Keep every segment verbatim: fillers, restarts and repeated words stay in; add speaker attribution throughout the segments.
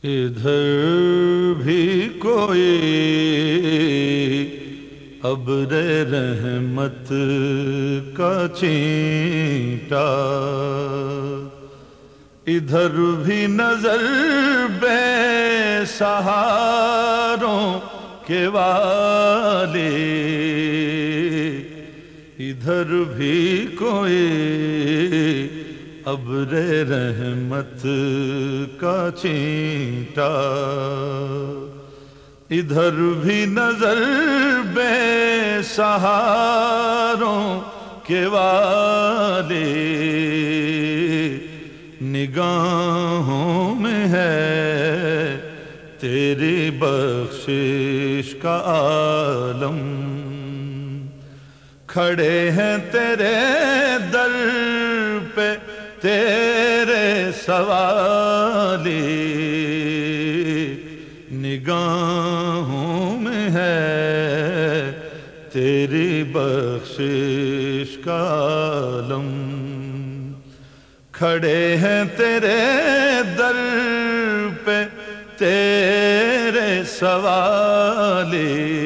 Speaker 1: ادھر بھی کوئی ابر رحمت کا چینٹا، ادھر بھی نظر بے سہاروں کے والے، ادھر بھی کوئی ابر رحمت کا چینٹا، ادھر بھی نظر بے سہاروں کے والے، نگاہوں میں ہے تیری بخشش کا عالم، کھڑے ہیں تیرے در پہ تیرے سوالے، نگاہوں میں ہے تیری بخشش کا عالم، کھڑے ہیں تیرے در پہ تیرے سوالے،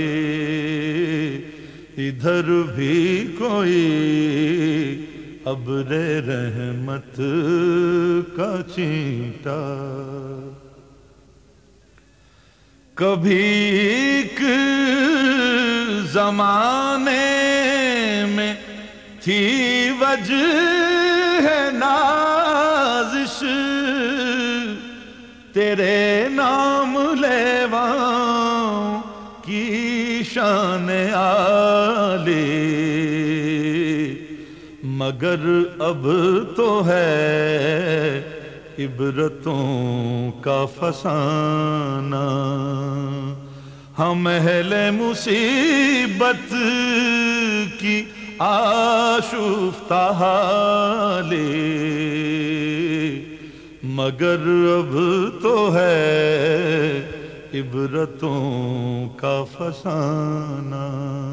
Speaker 1: ادھر بھی کوئی ابر رحمت کا چینٹا، کبھی ایک زمانے میں تھی وجہ نازش، تیرے نام لیواں کی شان عالی، مگر اب تو ہے عبرتوں کا فسانہ، ہم اہل مصیبت کی آشفتہ حالے، مگر اب تو ہے عبرتوں کا فسانہ،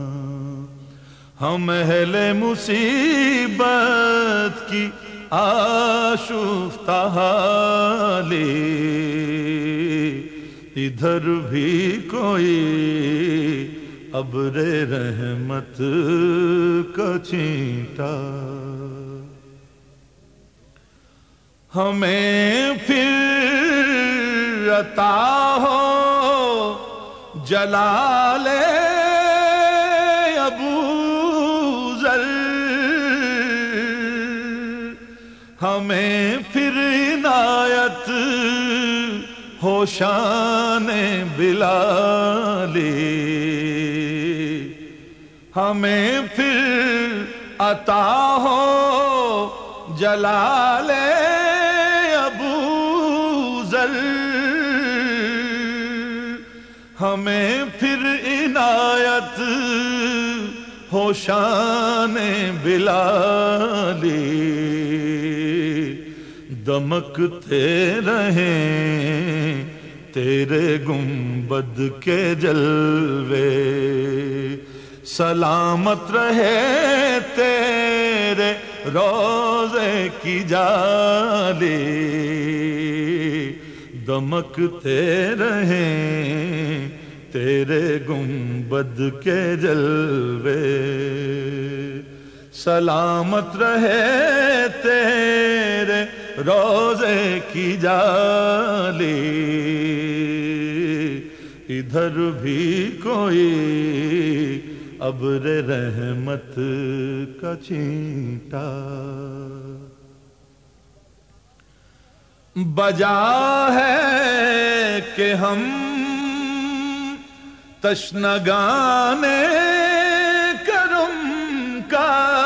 Speaker 1: ہم اہل مصیبت کی آشفتہ حالے، ادھر بھی کوئی ابر رحمت کا چینٹا، ہمیں پھر عطا ہو جلال ابو ذر، ہمیں پھر عنایت ہو شان بلال، ہمیں پھر عطا ہو جلال ابو ذر، ہمیں پھر عنایت ہو شان بلال، دمکتے رہیں تیرے گنبد کے جلوے، سلامت رہے تیرے روضے کی جالے، دمکتے رہیں تیرے گنبد کے جلوے، سلامت رہے تیرے روضے کی جالے، ادھر بھی کوئی ابر رحمت کا چینٹا، بجا ہے کہ ہم تشنگان کرم کا،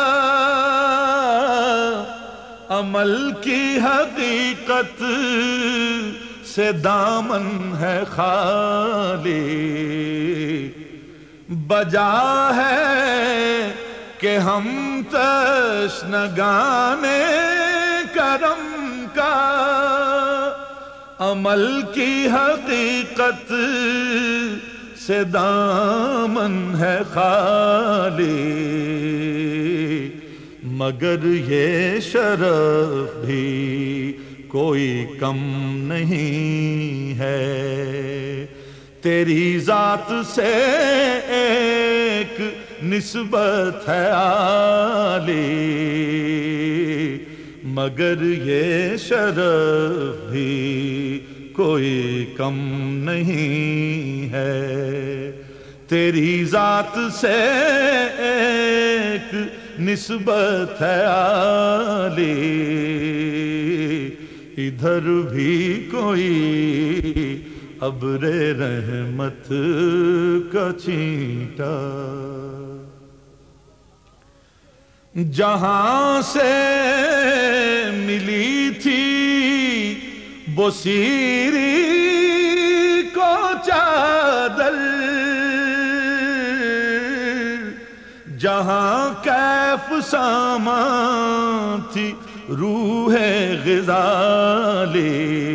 Speaker 1: عمل کی حقیقت سے دامن ہے خالی، بجا ہے کہ ہم تشنگان کرم کا، عمل کی حقیقت سے دامن ہے خالی، مگر یہ شرف بھی کوئی کم نہیں ہے، تیری ذات سے ایک نسبت ہے عالی، مگر یہ شرف بھی کوئی کم نہیں ہے، تیری ذات سے ایک نسبت ہے عالی، ادھر بھی کوئی ابر رحمت کا چھینٹا، جہاں سے ملی تھی بصیری کو چادر، جہاں کیف سامان تھی روح غزالی،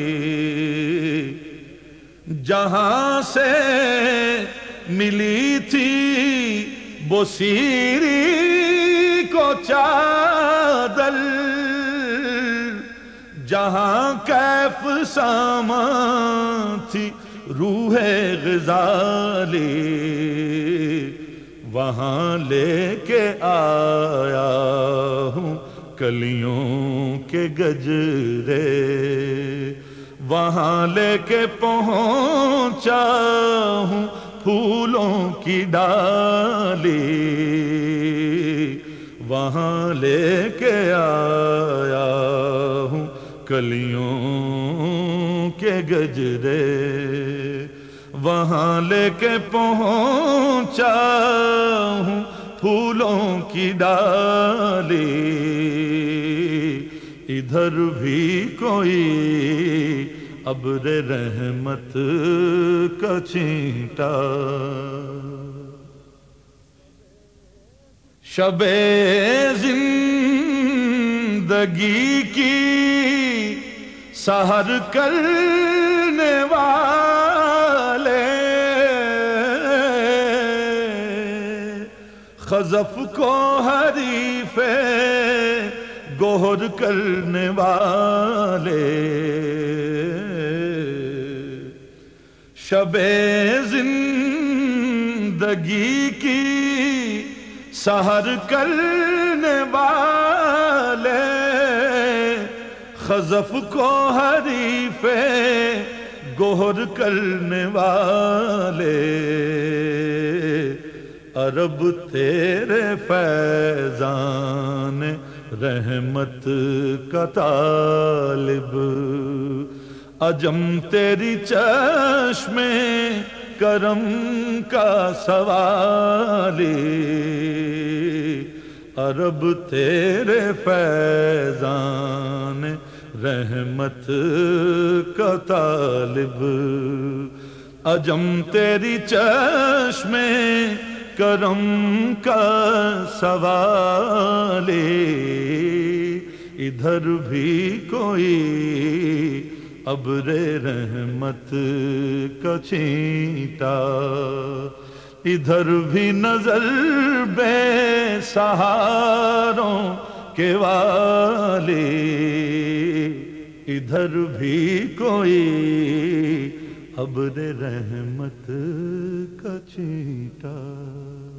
Speaker 1: جہاں سے ملی تھی بصیری کو چادر، جہاں کیف سامان تھی روح غزالی، وہاں لے کے آیا ہوں کلیوں کے گجرے، وہاں لے کے پہنچا ہوں پھولوں کی ڈالی، وہاں لے کے آیا ہوں کلیوں کے گجرے، وہاں لے کے پہنچا ہوں پھولوں کی ڈالی، ادھر بھی کوئی ابر رحمت کا چھینٹا، شب زندگی کی سحر کرنے والے، خزف کو حریف گوہر کرنے والے، شب زندگی کی سحر کرنے والے، خزف کو حریف گوہر کرنے والے، عرب تیرے فیضان رحمت کا طالب، عجم تیری چشم کرم کا سوالی، عرب تیرے فیضان رحمت کا طالب، عجم تیری چشم کرم کا سوالی، ادھر بھی کوئی ابر رحمت کا چھینٹا، ادھر بھی نظر بے سہاروں کے والی، ادھر بھی کوئی ابر رحمت کا چھینٹا۔